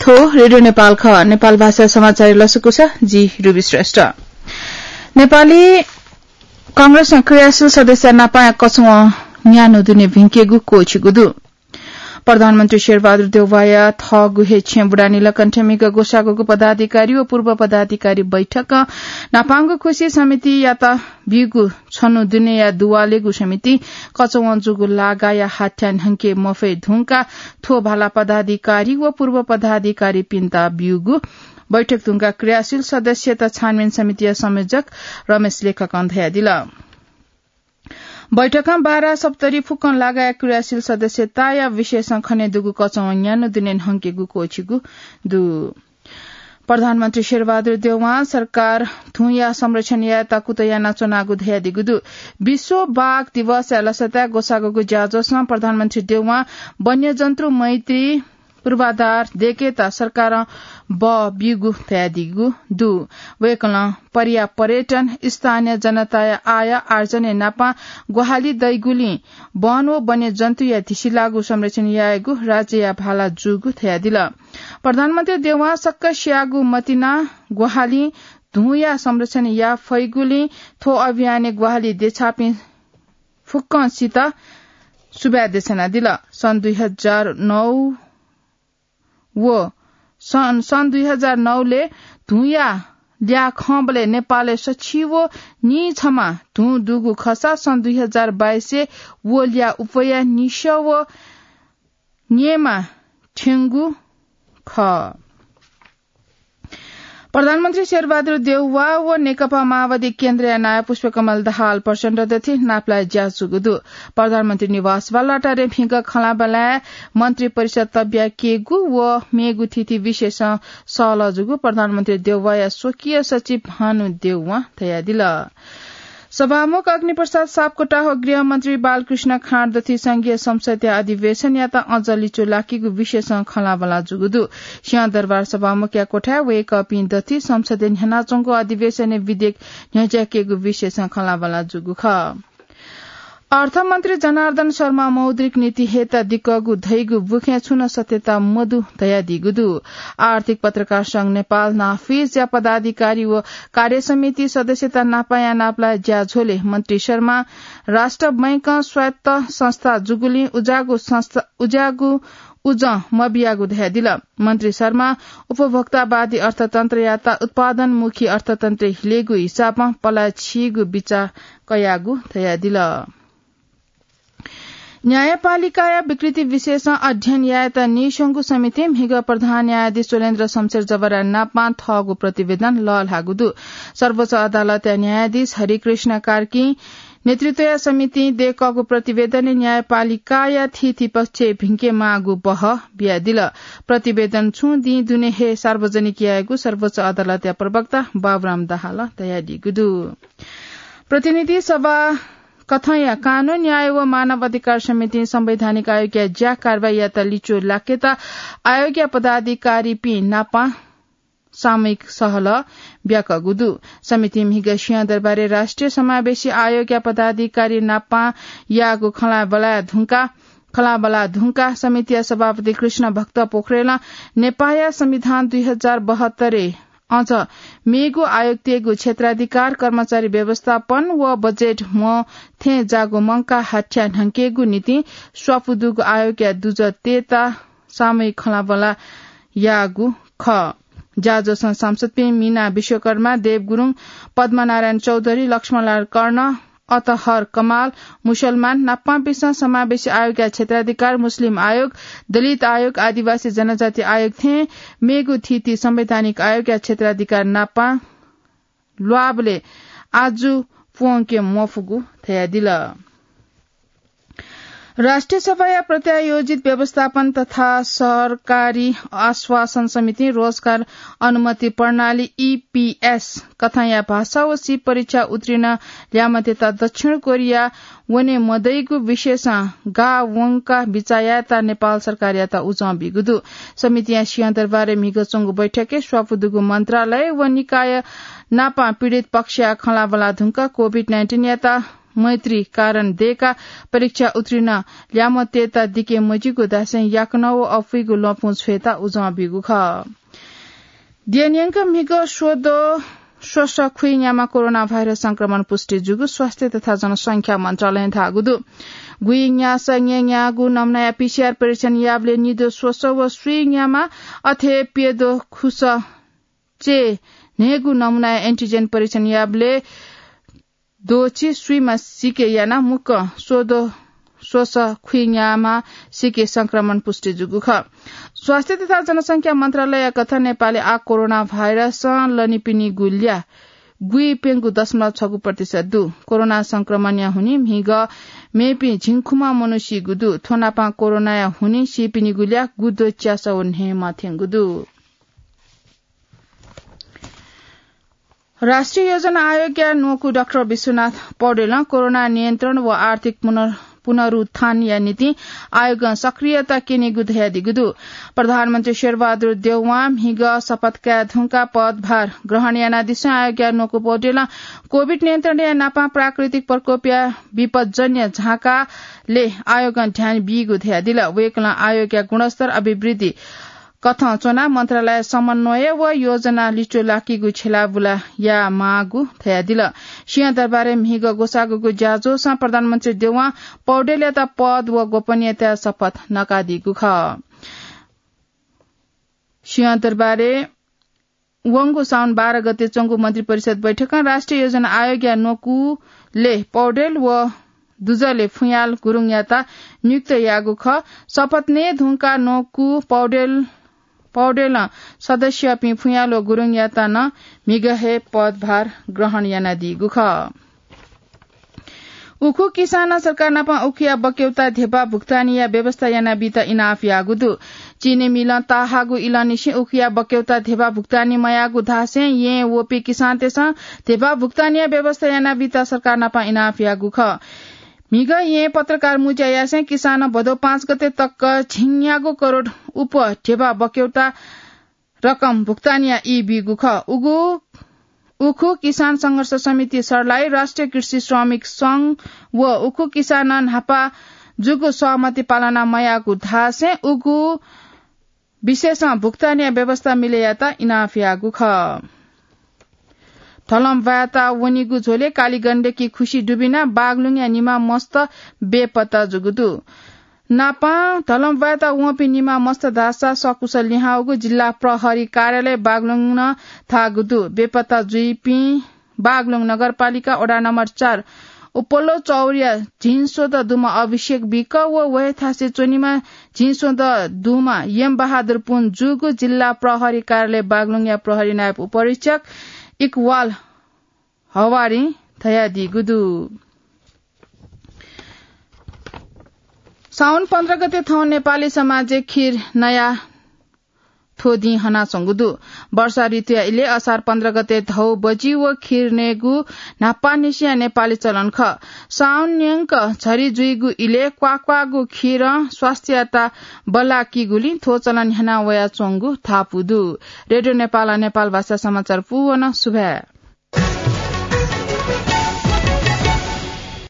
थो रेडियो नेपाल ख नेपाल भाषा समाचार लसुको छ जी रुबी श्रेष्ठ नेपाली कांग्रेस क्रियाशील सदस्य नापाया कछुवा न्यानो दुने भिंकेगु कोचिगुदु प्रधानमन्त्री शेरबहादुर देउवाया थगुहे छेबुडानी लकन्ठमीक गोसागोको पदाधिकारी व पूर्व पदाधिकारी बैठक नापाङ्गु खुशी समिति या त बिगु छनु दुने या दुवालेगु समिति कचवन्जुगु लागाया हाट्यान हंके मफे धुंका थो भाला पदाधिकारी व पूर्व पदाधिकारी पिन्ता बिगु बैठक धुंका क्रियाशील सदस्य त छानबिन समिति संयोजक रमेश लेखक अन्धया दिला बैठकमा 12 सप्तरी फुकन लगाया क्रियाशील सदस्य ताया विशेष खने दुगु कचौन्यानो दिनेन हंकेगु कोचिगु दु प्रधानमन्त्री शेरबहादुर देउवा सरकार धुया संरक्षण या ताकुतया नाचनागु धया दिगुदु विश्व बाघ दिवस लसता गोसागुगु ज्याजोसमा प्रधानमन्त्री देउवा वन्यजन्तु मैत्री पूर्वाधार देकेता सरकार ब बिगु तयादिगु दु वेकला परिया पर्यटन स्थानीय जनता आय आर्जने नापा गोहाली दैगुली वन व वन्य जन्तु या थिसिलागु संरक्षण यागु राज्य या भाला जुगु तयादिला प्रधानमन्त्री देउवा सक्क श्यागु मतिना गोहाली धुया संरक्षण या फैगुली थो अभियान गोहाली देछापी फुक्कसित सुब्या देशना दिला सन् 2009 वो सन् 2009 ले धुया ल्या खबले नेपालले सचिव नि छमा धु दुगु खसा सन् 2022 वो ल्या उपया निशव नियमा ठेंगु ख प्रधानमन्त्री शेरबहादुर देउवा व नेकपा माओवादी केन्द्रीय नायक पुष्पकमल दाहाल प्रचण्ड दथि नाप्लाई ज्याजुगुदु प्रधानमन्त्री निवास वालाटारे फिंग खलाबला मन्त्री परिषद तब्या केगु व मेगु थिति विशेष सहलजुगु प्रधानमन्त्री देउवा या स्वकीय सचिव भानु देउवा तया दिला सभामुख अग्निप्रसाद सापकोटा हो गृहमन्त्री बालकृष्ण खाँड दथि संघीय संसदीय अधिवेशन या त अञ्जली चोलाकीगु विशेष खलाबला जुगुदु सिंहदरबार सभामुख या कोठा वे कपिन दथि संसदीय न्यानाचोङको अधिवेशन विधेयक न्याज्याकेगु विशेष खलाबला जुगु ख अर्थमन्त्री जनार्दन शर्मा मौद्रिक नीति हेता दिक्कगु धैगु बुखे छुन सत्यता मधु दया दिगुदु आर्थिक पत्रकार संघ नेपाल नाफिज या पदाधिकारी व कार्यसमिति सदस्यता नापाया नाप्ला ज्याझोले मन्त्री शर्मा राष्ट्र बैंक स्वायत्त संस्था जुगुली उजागु उज मबियागु दया दिला मन्त्री शर्मा उपभोक्तावादी अर्थतन्त्र या त उत्पादनमुखी अर्थतन्त्र हिलेगु हिसाबमा पला छिगु बिचा कयागु दया दिला न्यायपालिका विकृति विशेष अध्ययन या त निशंगु समिति हिग प्रधान न्यायाधीश सुरेन्द्र शमशेर जबरा नापमा थगु प्रतिवेदन ललागुदु सर्वोच्च अदालत न्यायाधीश हरिकृष्ण कार्की नेतृत्व समिति देखको प्रतिवेदन न्यायपालिका या थिति पक्ष भिंके मागु बह बिया दिल प्रतिवेदन छु दि दुने हे सार्वजनिक यागु सर्वोच्च अदालत प्रवक्ता बाबुराम दाहाल तयारी गुदु प्रतिनिधि सभा कथया कानून न्याय व मानव अधिकार समिति संवैधानिक आयोग या ज्या कारवाही या त लिचो लाकेता आयोग या पदाधिकारी पि नापा सामूहिक सहल ब्याक गुदु समिति मिग सिंहदरबार राष्ट्रिय समावेशी आयोग या पदाधिकारी नापा यागु खलाबला धुंका समिति सभापति कृष्ण भक्त पोखरेल नेपाया संविधान 2072 अझ मेगु आयुक्तगु क्षेत्राधिकार कर्मचारी व्यवस्थापन व बजेट म थे जागो मंका हट्या ढंकेगु नीति स्वपुदुगु आयोग या दुज तेता सामूहिक खलाबला यागु ख जाजो सांसद मीना विश्वकर्मा देव गुरुङ पद्मनारायण चौधरी लक्ष्मणलाल कर्ण अतहर कमाल मुसलमान नाप्पा विश्व समावेशी आयोग या क्षेत्राधिकार मुस्लिम आयोग दलित आयोग आदिवासी जनजाति आयोग थे मेगु थिति संवैधानिक आयोग या क्षेत्राधिकार नाप्पा ल्वाबले आजु पोंके मफुगु थया दिल राष्ट्रिय सभा या प्रत्यायोजित व्यवस्थापन तथा सरकारी आश्वासन समिति रोजगार अनुमति प्रणाली ईपीएस कथाया भाषा व सी परीक्षा उत्तीर्ण ल्यामतेता दक्षिण कोरिया वने मदैगु विशेष गा वंका बिचायाता नेपाल सरकार याता उजबी गुदु समिति सिंहदरबार मिगचोंगु बैठके स्वापुदुगु मन्त्रालय व निकाय नापा पीड़ित पक्ष खलाबला धुंका कोभिड-19 याता मैत्री कारण देका परीक्षा उत्तीर्ण ल्यामतेता दिके मजिको दासे याकनव अफुइगु लपुन छेता उजा बिगु ख दियन्यंक मिगो सोदो स्वस्थ खुइयामा कोरोना भाइरस संक्रमण पुष्टि जुगु स्वास्थ्य तथा जनसंख्या मन्त्रालय थागुदु गुइन्या संज्ञा गु नमनया पीसीआर परीक्षण याबले निदो स्वस्थ व सुइन्यामा अथे पेदो खुस चे नेगु नमनया एन्टिजेन परीक्षण याबले दोची सुइमा सिके याना मुक सोदो सोस खुइन्यामा सिके संक्रमण पुष्टि जुगु ख स्वास्थ्य तथा जनसंख्या मन्त्रालय कथा नेपालले आ कोरोना भाइरस लनिपिनी गुल्या गुई पेंगु 0.6% दु कोरोना संक्रमण या हुनी मिग मेपी झिङखुमा मनुष्य गुदु थोनापा कोरोना या हुनी सिपिनी गुल्या गुदो च्यासो ने माथें गुदु राष्ट्रिय योजना आयोग नोकु डाक्टर विश्वनाथ पौडेल कोरोना नियन्त्रण व आर्थिक पुनरुत्थान या नीति आयोग सक्रियता केने गुधया दिगुदु प्रधानमन्त्री शेरबहादुर देउवा हिग शपथका धुंका पदभार ग्रहण याना दिशा आयोग नोकु पौडेल कोविड नियन्त्रण या नापा प्राकृतिक प्रकोप या विपदजन्य झाकाले आयोग ध्यान बिगु धया दिल वेकला आयोग गुणस्तर अभिवृद्धि कथा चोना मन्त्रालय समन्वय व योजना लिचो लाकीगु छेलाबुला या मागु थया दिल सिंह दरबारे मिहिग गोसागुगु जाजोसा प्रधानमन्त्री देउवा पौडेलता पद व गोपनीयता शपथ नकादिगु ख सिंह दरबारे वंगु साउन 12 गते चंगु मन्त्री परिषद बैठकमा राष्ट्रिय योजना आयोग या नोकुले पौडेल व दुजले फुयाल गुरुङ याता नियुक्त यागु ख शपथ ने धुंका नोकु पौडेल सदस्य पिफुयालो गुरुङ याता न मिगहे पदभार ग्रहण याना दिगु ख उखु किसान सरकार नापा उखिया बक्यौता धेपा भुक्तानी या व्यवस्था याना बिता इनाफ यागुदु चीने मिलन ताहागु इलानिसे उखिया बक्यौता धेपा भुक्तानी मयागु धासे ये वोपी किसान तेसा धेपा भुक्तानी या व्यवस्था याना बिता सरकार नापा इनाफ यागु ख मिग ये पत्रकार मुजायासे किसान भदौ 5 गते तक झिङ्यागो करोड़ उप ठेबा बक्यौता रकम भुक्तानिया ई बिगु ख उखु किसान संघर्ष समिति सरलाई राष्ट्रिय कृषि श्रमिक संघ व उखु किसान हापा जुगु सहमति पालना मयागु धासे उगु विशेष भुक्तानिया व्यवस्था मिलेयाता इनाफ यागु ख थलम वाता वनिगु झोले कालीगण्डकी खुशी डुबिना बागलुङया निमा मस्त बेपत्ता जुगुदु नापा थलम वाता वपि निमा मस्त दासा सकुशल लिहाउगु जिल्ला प्रहरी कार्यालय बागलुङ थागुदु बेपत्ता जुइपी बागलुङ नगरपालिका वडा नम्बर 4 उपल्लो चौरिया झिनसोद दुमा अभिषेक बिक व वयथासे चोनीमा झिनसोद दुमा यम बहादुर पुन जुगु जिल्ला प्रहरी कार्यालय बागलुङया प्रहरी नायब उपरीक्षक इकवाल हवारी थया दिगुदु साउन 15 गते थौ नेपाली समाज खीर नया थोदी हना संगुदु वर्षा ऋतु इले असार 15 गते धौ बजी व खीर नेगु नापानिसिया नेपाली चलन ख साउन न्यंक झरी जुइगु इले क्वाक्वागु खीर स्वास्थ्यता बलाकी गुली थो चलन हना वया चंगु थापुदु रेडियो नेपाल भाषा समाचार पुवन सुभा